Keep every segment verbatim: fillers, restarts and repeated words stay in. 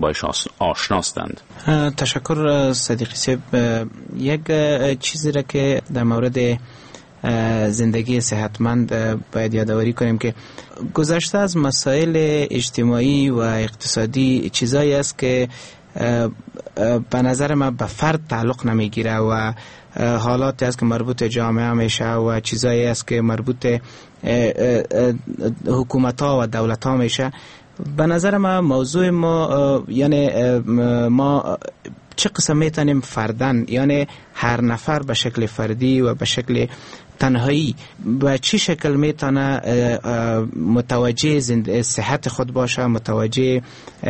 باش آشناستند. تشکر صدیقی صاحب. یک چیزی را که در مورد زندگی صحتمند باید یادآوری کنیم که گذشته از مسائل اجتماعی و اقتصادی چیزایی است که به نظر من به فرد تعلق نمیگیره و حالاتی است که مربوط جامعه میشه و چیزایی است که مربوط حکومت ها و دولت ها میشه. به نظر من موضوع ما یعنی ما چه قسم میتونیم فردن، یعنی هر نفر به شکل فردی و به شکل تنهایی به چه شکل میتونه متوجه صحت خود باشه، متوجه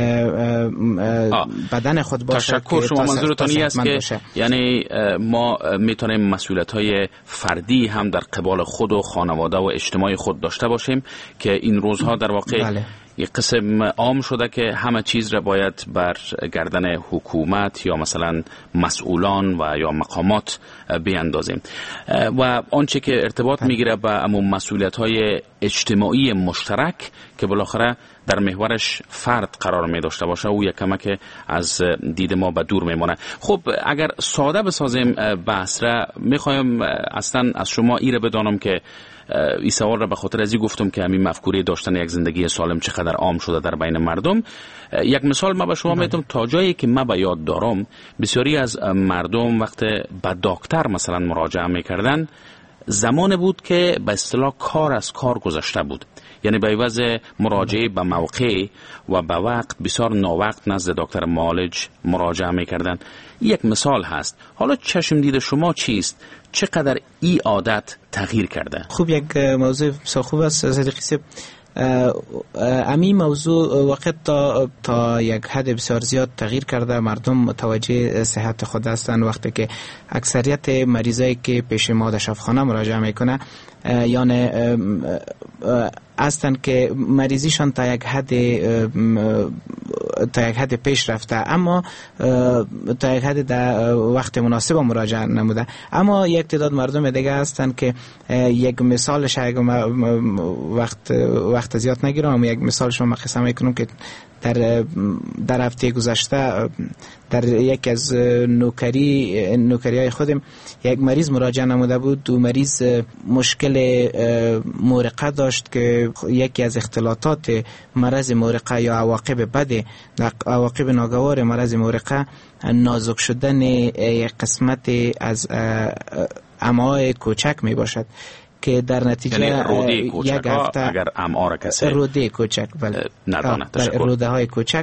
بدن خود باشه. تشکر. شما منظورتون این است که یعنی ما میتونیم مسئولیت های فردی هم در قبال خود و خانواده و اجتماع خود داشته باشیم که این روزها در واقع بله. یک قسم عام شده که همه چیز را باید بر گردن حکومت یا مثلا مسئولان و یا مقامات بیاندازیم و آنچه که ارتباط میگیره به امون مسئولیت‌های اجتماعی مشترک که بالاخره در محورش فرد قرار می داشته باشه او یک کمک از دید ما به دور میمونه. خب اگر ساده بسازیم بحث را، میخوایم اصلا از شما ایره بدانم که این سوال را به خاطر ازی گفتم که همین مفکوره داشتن یک زندگی سالم چقدر عام شده در بین مردم. یک مثال ما به شما میتونم. تا جایی که من به یاد دارم بسیاری از مردم وقت به دکتر مثلا مراجعه میکردن زمان بود که به اصطلاح کار از کار گذشته بود، یعنی به عوض مراجعه به موقع و به وقت بسیار ناوقت نزد دکتر معالج مراجعه میکردن. یک مثال هست. حالا چشم دید شما چیست؟ چقدر این عادت تغییر کرده؟ خوب، یک موضوع بسیار خوب است صدیقی صاحب. امی موضوع وقت تا, تا یک حد بسیار زیاد تغییر کرده. مردم متوجه صحت خود هستند وقتی که اکثریت مریضایی که پیش ما در شفاخانه مراجعه میکنه یعنی هستند که مریضیشان تا یک حد تا یک حد پیش رفته اما تا یک حد در وقت مناسب مراجعه نموده. اما یک تعداد مردم دیگه هستند که یک مثالش اگه وقت وقت زیاد نگیرم اما یک مثالش ما قسم میکنم که در در هفته گذشته در یک از نوکری نوکری های خودم یک مریض مراجعه نموده بود. دو مریض مشکل مورقه داشت که یکی از اختلاطات مرض مورقه یا عواقب بد عواقب ناگوار مرض مورقه نازک شدن یک قسمت از امعاء کوچک می باشد که در نتیجه یعنی یک هفته اگر امعاء را کسی روده کوچک بله نداند روده های کوچک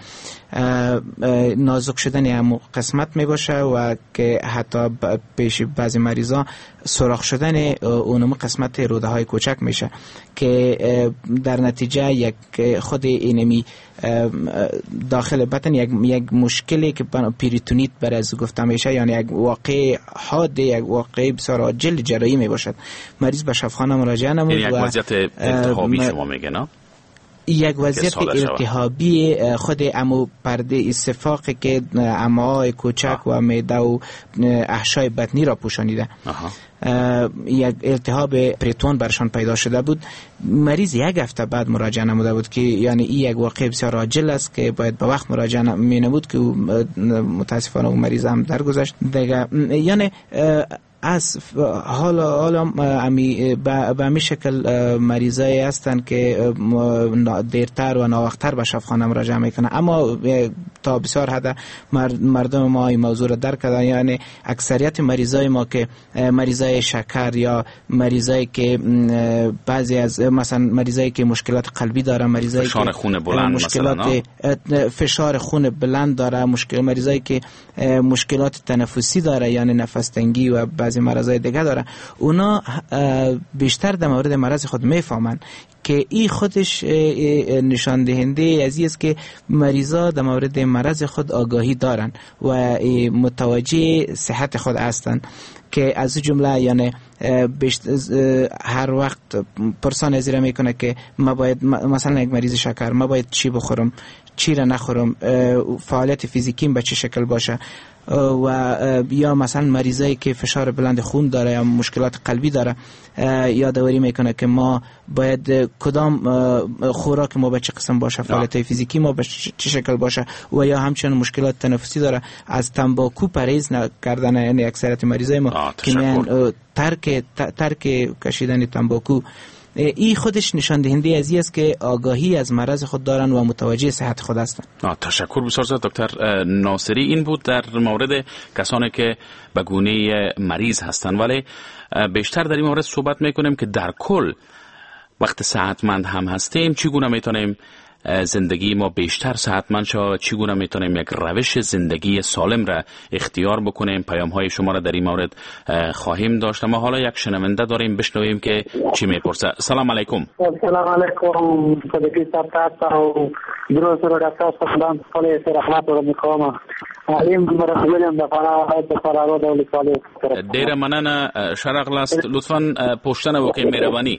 نازک شدن هم قسمت می باشه و که حتی پیش بعضی مریضا سوراخ شدن اونم قسمت روده های کوچک میشه که در نتیجه یک خود اینمی داخل بدن یک یک مشکلی که پریتونیت بر از گفته میشه یعنی یک واقع حاد یک واقع بسیار عاجل جراحی می باشد. مریض به شفاخانه مراجعه نمود یک وضعیت التهابی شما میگه نه؟ یک وضعیت التهابی خود امو پرده استفاقی که امعاء کوچک و معده و احشای بطنی را پوشانیده. یک التهاب پریتون برشان پیدا شده بود. مریض یک هفته بعد مراجعه نموده بود که یعنی این یک واقع بسیار عاجل است که باید به وقت مراجعه می نمود که متاسفانه اون مریض هم درگذشت دیگه. یعنی از حالا حالا امی به امی شکل مریضایی هستند که دیرتر و ناوقتر به شفاخانه مراجعه میکنن اما تا بسیار حد مردم ما این موضوع را درک کردن. یعنی اکثریت مریضای ما که مریضای شکر یا مریضایی که بعضی از مثلا مریضایی که مشکلات قلبی دارن، مریضایی فشار خون بلند مشکلات مثلا فشار خون بلند داره، مشکل مریضایی که مشکلات تنفسی داره یعنی نفس تنگی و بعضی مرضای دیگه داره، اونا بیشتر در مورد مرض خود میفهمن که این خودش نشان دهنده از این است که مریضا در مورد مرض خود آگاهی دارن و متوجه صحت خود هستند که از جمله یعنی هر وقت پرسان ازیره میکنه که ما باید مثلا یک مریض شکر ما باید چی بخورم، چی را نخورم، فعالیت فیزیکیم به چه شکل باشه، و یا مثلا مریضایی که فشار بلند خون داره یا مشکلات قلبی داره یادآوری میکنه که ما باید کدام خوراک ما به چه قسم باشه، فعالیت فیزیکی ما به چه شکل باشه، و یا همچنین مشکلات تنفسی داره از تنباکو پرهیز نکردن. یعنی اکثریت مریضای ما که میان ترک ترک کشیدن تنباکو، این خودش نشان دهنده از این است که آگاهی از مرض خود دارن و متوجه صحت خود هستند. تشکر بسیار زیاد دکتر ناصری. این بود در مورد کسانی که به گونه مریض هستند، ولی بیشتر در این مورد صحبت میکنیم که در کل وقت صحتمند هم هستیم چگونه میتونیم زندگی ما بیشتر صحتمند شود، چگونه میتونیم یک روش زندگی سالم را اختیار بکنیم. پیام های شما را در این مورد خواهیم داشت. ما حالا یک شنونده داریم، بشنویم که چی میپرسه. سلام علیکم. سلام علیکم صدیقی صاحب و درود رو دکتر صاحب خاله رحمت رو میکنم. این مرحبا به فرا به فرا دولت خاله. دیر مننه شرق لاست. لطفاً پوښتنه وکړئ مهرباني.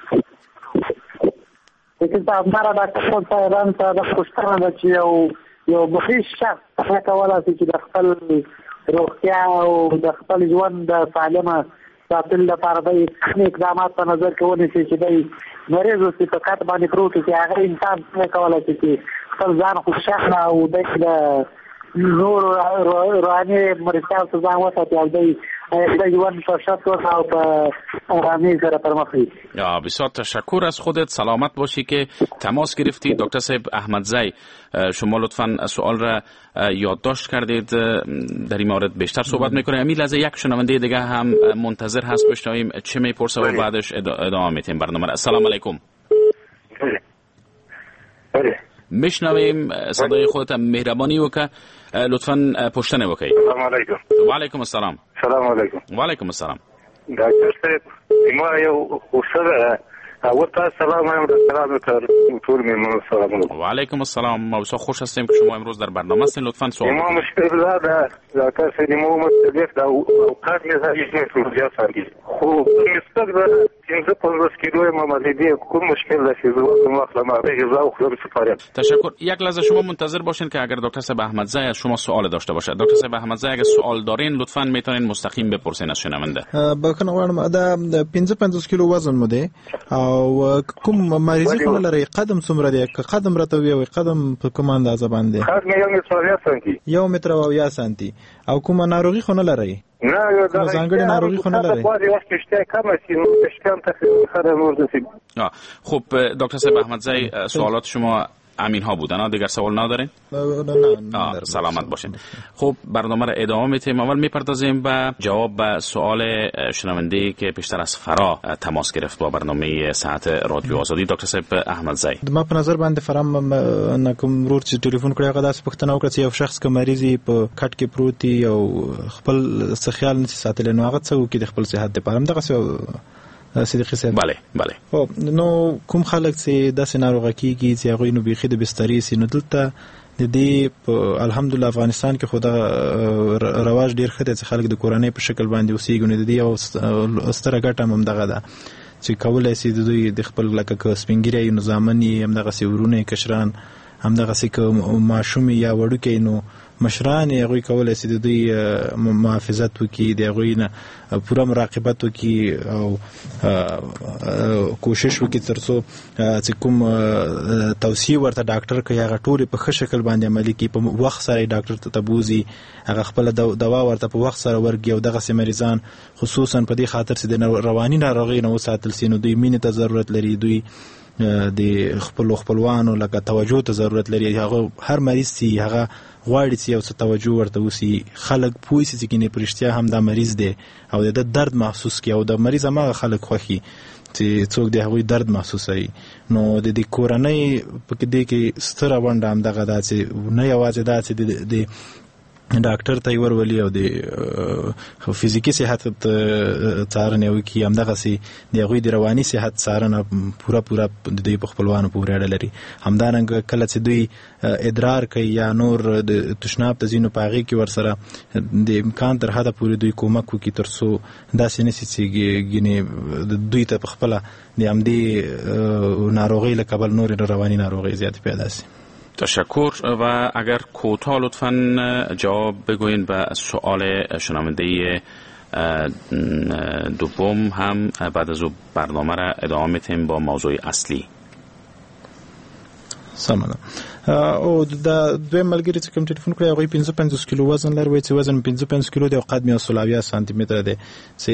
که صاحب مرا د خپل صاحبان ته د پوښتنه ده چې یو یو مخیش شخص څنګه کولی شي چې د خپل روغتیا او د خپل ژوند د سالمه ساتلو لپاره د کوم اقدامات په نظر کې ونیسي چې دی مریض اوسي په کټ باندې پروت چې هغه انسان څنګه کولی شي چې خپل ځان خوشحاله او د نور روحاني مرستیاو ته ځان وساتي او دی د ژوند په شرط او په آرامی سره پرمخ وي. بسیار تشکر از خودت. سلامت باشی که تماس گرفتی. دکتر صاحب احمدزی، شما لطفاً سوال را یادداشت کردید، در این مورد بیشتر صحبت میکنیم. امی لحظه یک شنونده دیگه هم منتظر هست، بشنویم چه میپرسه و بعدش ادامه میتیم برنامه. السلام علیکم. میشنویم صدای خودت. مهربانی وکړه لطفاً پوښتنه وکړئ. سلام علیکم. و علیکم السلام. سلام علیکم. و علیکم السلام. ډاکټر صاحب ما یو اوسره او تاسو سلام علیکم دکتر ټول میمون سلام علیکم. و علیکم السلام. ما بسیار خوش هستیم که شما امروز در برنامه هستین. لطفاً سوال ما مشکل داره دکتر صاحب ما مستقیف دا اوقات میذاری که روزیا سالی خوب مستقیف داره پنځه پنځوس کیلو ما مزیدی کوم مشکل داشتی زو وقت ما به غذا او خورم سپارم. تشکر. یک لحظه شما منتظر باشین که اگر دکتر صاحب احمدزی از شما سوال داشته باشه. دکتر صاحب احمدزی اگر سوال دارین لطفاً میتونین مستقیم بپرسین از شنونده. بکنه غواړم دا پنځه پنځوس کیلو وزن مو دی او کوم مریضی خو لري؟ قدم څومره دی؟ قدم راته وی قدم په کوم اندازه باندې؟ قدم یو متر او یا سانتي. یو متر او یا سانتي. او کوم ناروغي خو نه لري؟ نه یو دا ځانګړي ناروغي خو نه لري. بعضی وخت شته کم است نو شتم تقریبا خراب ورزشی. خب دکتر صاحب احمدزی سوالات شما امین ها بودن، دیگر سوال ندارین؟ نه نه. سلامت باشین. خب برنامه را ادامه میتیم. اول میپردازیم به جواب به سوال شنونده که پیشتر از فرا تماس گرفت با برنامه ساعت رادیو آزادی. دکتر صاحب احمدزی، ما په نظر باندې فرام نکم رور چې ټلیفون کړی هغه داسې پوښتنه وکړه چې یو شخص که مریضي په کټ کې پروت دی او خپل څه خیال نشي ساتلی نو هغه څه وکړي د خپل صحت لپاره. همدغسې صدیقي صاحب. بله بله. خب نو کوم خلک چې داسې ناروغه کیږي چې هغوی نو بیخي د بسترې سي نو دلته د دې الحمدلله افغانستان کې خو دا رواج ډېر ښه دی چې خلک د کورنۍ په شکل باندې اوسېږي. نو د دې یو ستره ګټه هم همدغه ده چې کولی سي د دوی د خپل لکه که سپین ږیری نو زامن یې همدغسې ورونه یې کشران همدغسې که ماشوم یا وړوکی نو مشران یې هغوی کولی سي د دوی محافظت وکړي، د هغوی نه پوره مراقبت وکړي او کوشش وکړي تر څو چې کوم توصیې ورته ډاکټر کوي هغه ټولې په ښه شکل باندې عملي کړي. په وخت سره یې ډاکټر ته بوځي، هغه خپله دوا ورته په وخت سره ورکړي او دغسې مریضان خصوصا په دې خاطر چې د رواني ناروغۍ نه وساتل سي نو دوی مینې ته ضرورت لري، دوی د خپل خپلوانو لکه توجه ته ضرورت لري. هغه هر مریض سي هغه غواړي چې یو څه توجه ورته وسي، خلک پوه سي چې ګینې په رښتیا هم دا مریض دی او د درد محسوس کړي او د مریض هماغه خلک خوښي چې څوک د هغوی درد محسوسوي. نو د دې کورنۍ په دې کې ستره ونډه همدغه ده چې نه یوازې دا چې د ډاکټر ته یې ورولي او د فزیکي صحت څارنه وکړي، همدغسې د هغوی د رواني صحت څارنه پوره پوره د دوی په خپلوانو پورې اړه لري. همدارنګه کله چې دوی ادرار کوي یا نور د تشناب ته ځي نو په هغې کې ورسره د امکان تر حده پورې دوی کومک وکړي تر څو داسې نه شي چې ګینې دوی ته په خپله د همدې ناروغۍ له کبل نورې رواني ناروغۍ زیاتې پیدا شي. تشکر. و اگر کوتاه لطفاً جواب بگوین به سوال شنونده دوم هم بعد از برنامه را ادامه میتیم با موضوع اصلی. سمانه او د دوی ملګری چې کوم ټلیفون کړی هغه پنځه پنځوس کیلو وزن لري، چې وزن پنځه پنځوس کیلو دی او قد یې سلاویا سانتی متر دی، چې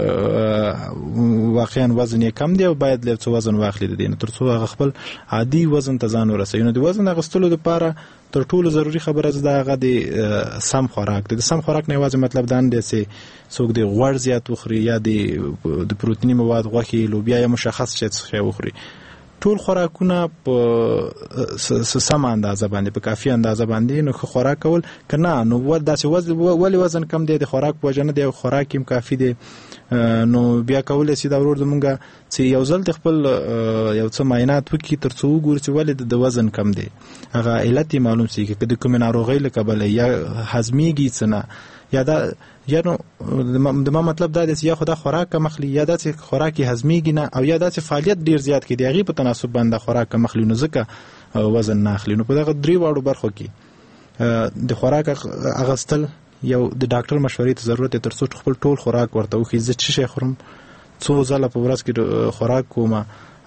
واقعا وزن یې کم دی او باید لږ څه وزن واخلي د دې ترڅو هغه خپل عادي وزن ته ځان ورسوي. نو د وزن اغستلو لپاره تر ټولو ضروری خبره ده هغه د سم خوراک دی. د سم خوراک نه یوازې مطلب دا نه دی چې څوک د غوړ زیات وخوري یا د پروتیني مواد غوښې لوبیا یا مشخص شی وخوري. ټول خوراکونه په سم اندازه باندې په کافي اندازه باندې نو خوراک کول کنه نو ول داسې وزن ولی وزن کم دی د خوراک وجنه دی خوراک هم کافي دی نو بیا کول سي دا ورور زمونږه چې یو ځل د خپل یو څه معاینات وکړي ترڅو وګوري چې ولې د وزن کم دی هغه علت معلوم شي چې د کوم ناروغۍ له کبله یا هضميږي څنګه یا دا یا نو د ما مطلب دا دی چې یا خدا خوراک مخلي یا د خوراکي هضميږي نه او یا د فعالیت ډیر زیات کې دی هغه په تناسب باندې خوراک مخلي نو ځکه وزن نه اخلي. نو په دغه درې واړو برخو کې د خوراک اغستل یو د ډاکټر مشورې ته ضرورت دی ترڅو خپل ټول خوراک ورته وخی زه چې شي خورم څو ځله په ورځ کې خوراک کوم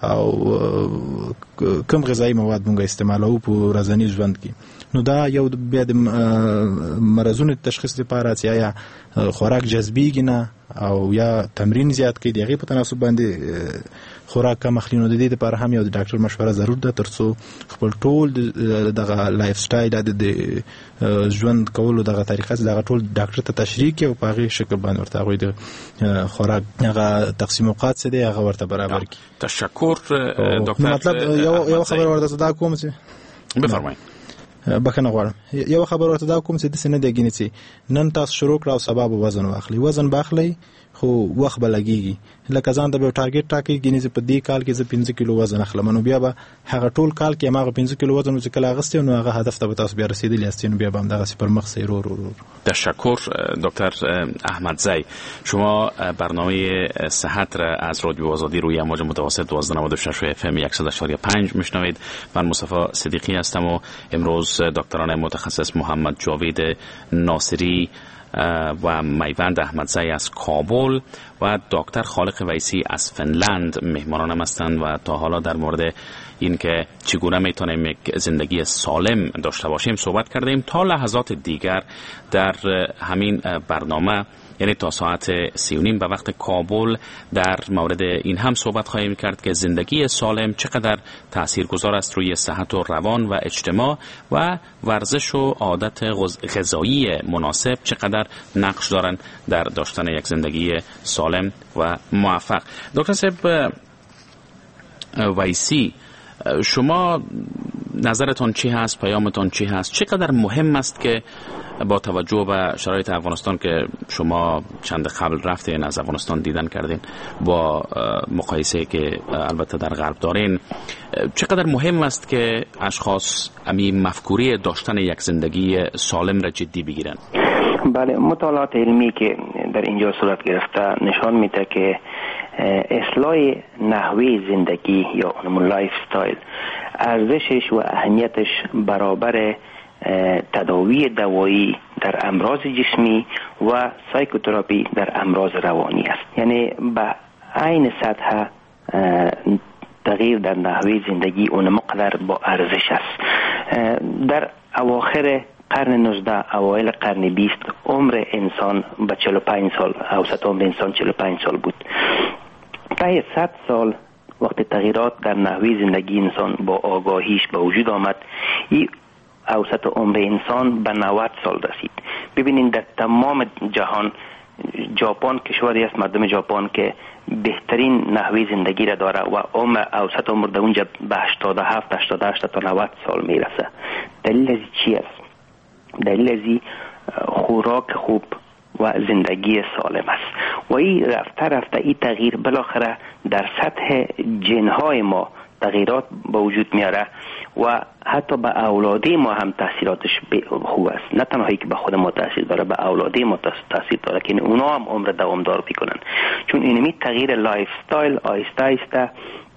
او کوم غذایی مواد مونږ استعمالوو په ورځني ژوند کې. نو دا یو بیا د مرزونو تشخیص لپاره چې یا خوراک جذبيږي نه او یا تمرین زیات کوي دغه په تناسب باندې خوراک کم اخلي. نو د دې لپاره هم یو د ډاکټر مشوره ضرور ده ترڅو خپل ټول دغه لایف سټایل د ژوند کولو دغه طریقه دغه ټول ډاکټر ته تشریح کوي او په هغه شکل باندې ورته غوي د خوراک هغه تقسیم اوقات څه دی هغه ورته برابر کی. تشکر دکتر. مطلب یو یو خبر ورته دا کوم چې بفرمایئ. بخنه غواړم یو خبر ورته دا کوم چې د سینې د ګینې چې نن تاسو شروع کړو سبب وزن واخلي وزن باخلي خو وخت بلګيږي لکه ځان ته به ټارګټ ټاکي ګینې په دې کال کې زه پنځه کیلو وزن اخلم نو بیا به هغه ټول کال کې ما پنځه کیلو وزن چې کله اغستې نو هغه هدف ته تاسو بیا رسیدلی یاست نو بیا به هم دغه پر مخ سیرو رو. تشکر دکتر احمدزی. شما برنامه صحت را از رادیو آزادی روی امواج متوسط دوازده و نود و شش اف ام صد و پنج میشنوید. من مصطفی صدیقی هستم و امروز دکتران متخصص محمد جاوید ناصری و میوند احمدزی از کابل و دکتر خالق ویسی از فنلند مهمانانم هستند و تا حالا در مورد اینکه چگونه میتونیم یک زندگی سالم داشته باشیم صحبت کردیم. تا لحظات دیگر در همین برنامه یعنی تا ساعت سی و نیم به وقت کابل در مورد این هم صحبت خواهیم کرد که زندگی سالم چقدر تاثیرگذار است روی صحت و روان و اجتماع و ورزش و عادت غذایی مناسب چقدر نقش دارند در داشتن یک زندگی سالم و موفق. دکتر صاحب ویسی، شما نظرتون چی هست؟ پیامتون چی هست؟ چقدر مهم است که با توجه به شرایط افغانستان که شما چند قبل رفتین از افغانستان دیدن کردین با مقایسه که البته در غرب دارین، چقدر مهم است که اشخاص امی مفکوری داشتن یک زندگی سالم را جدی بگیرن؟ بله، مطالعات علمی که در اینجا صورت گرفته نشان میده که اصلاح نحوه زندگی یا اونمون لایف استایل ارزشش و اهمیتش برابر تداوی دوایی در امراض جسمی و سایکوتراپی در امراض روانی است. یعنی به عین سطح تغییر در نحوه زندگی اون مقدار با ارزش است. در اواخر قرن نوزده اوایل قرن بیست عمر انسان به چهل و پنج سال، اوسط عمر انسان چهل و پنج سال بود. تا صد سال وقت تغییرات در نحوه زندگی انسان با آگاهیش به وجود آمد، این اوسط عمر انسان به نود سال رسید. ببینید در تمام جهان ژاپن کشوری است، مردم ژاپن که بهترین نحوه زندگی را داره و عمر اوسط عمر در اونجا به هشتاد و هفت هشتاد و هشت تا نود سال میرسه. دلیل از چی است؟ دلیل از خوراک خوب و زندگی سالم است و این رفته رفته این تغییر بالاخره در سطح جنهای ما تغییرات به وجود میاره و حتی به اولادی ما هم تاثیراتش خوب است. نه تنهایی که به خود ما تاثیر داره، به اولادی ما تاثیر داره که اونا هم عمر دوامدار میکنن، چون اینمی تغییر لایف استایل آهسته آهسته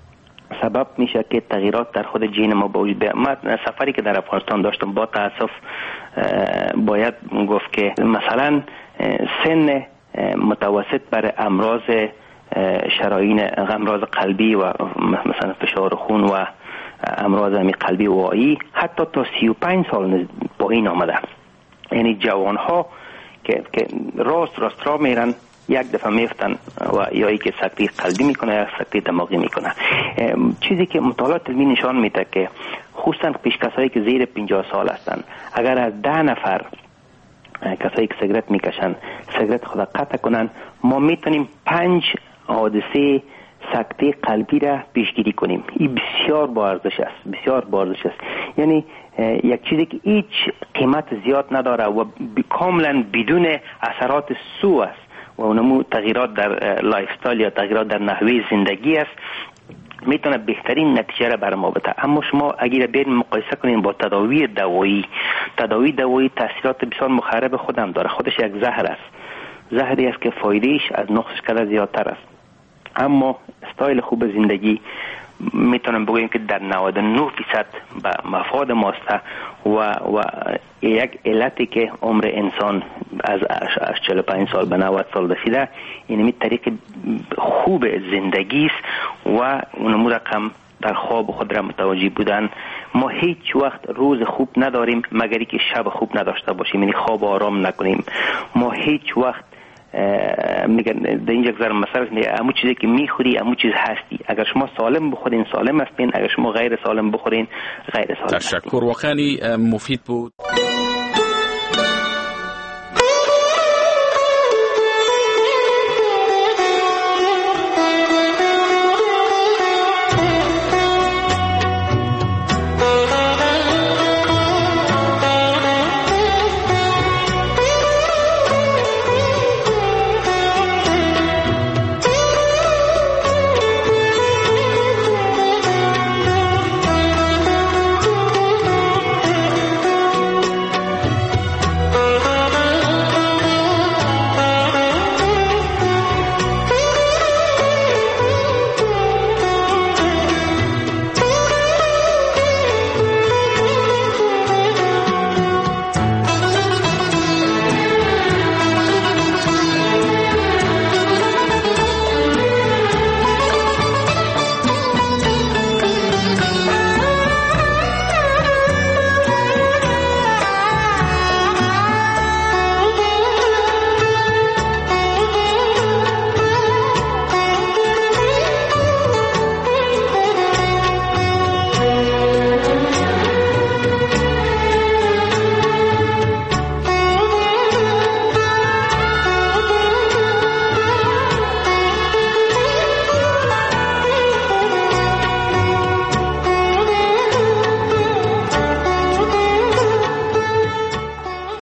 سبب میشه که تغییرات در خود جین ما به وجود بیاد. من سفری که در افغانستان داشتم با تاسف باید گفت که مثلا سن متوسط برای امراض شرايين امراض قلبی و مثلا فشار خون و امراض قلبی و وایی حتی تا سی و پنج سال پایین آمده. یعنی جوان ها که که راست راست را میرن یک دفعه میفتن و یا ای که سکته قلبی میکنه یا سکته دماغی میکنه. چیزی که مطالعات علمی نشان میده که خصوصا پیش کسایی که زیر پنجاه سال هستن اگر از ده نفر کسایی که سیگرت میکشن سیگرت خود قطع کنن ما میتونیم پنج حادثه سکته قلبی را پیشگیری کنیم. این بسیار با ارزش است، بسیار با ارزش است. یعنی یک چیزی که هیچ قیمت زیاد نداره و کاملا بدون اثرات سو است و اونمو تغییرات در لایف استایل یا تغییرات در نحوه زندگی است میتونه بهترین نتیجه را بر ما بده. اما شما اگر برین مقایسه کنین با تداوی دوایی، تداوی دوایی تاثیرات بسیار مخرب خودم داره. خودش یک زهر است، زهری است که فایدهش از نقصش کده زیادتر است. اما استایل خوب زندگی میتونم بگویم که در نود و نه درصد به مفاد ماست و و یک علتی که عمر انسان از چهل و پنج سال به نود سال رسیده این طریق خوب زندگی است و اونمو رقم در خواب خود را متوجه بودن. ما هیچ وقت روز خوب نداریم مگری که شب خوب نداشته باشیم، یعنی خواب آرام نکنیم. ما هیچ وقت میگن در اینجا گذارم مثلا میگه همون چیزی که میخوری همون چیز هستی. اگر شما سالم بخورین سالم هستین، اگر شما غیر سالم بخورین غیر سالم هستین. تشکر، واقعا مفید بود.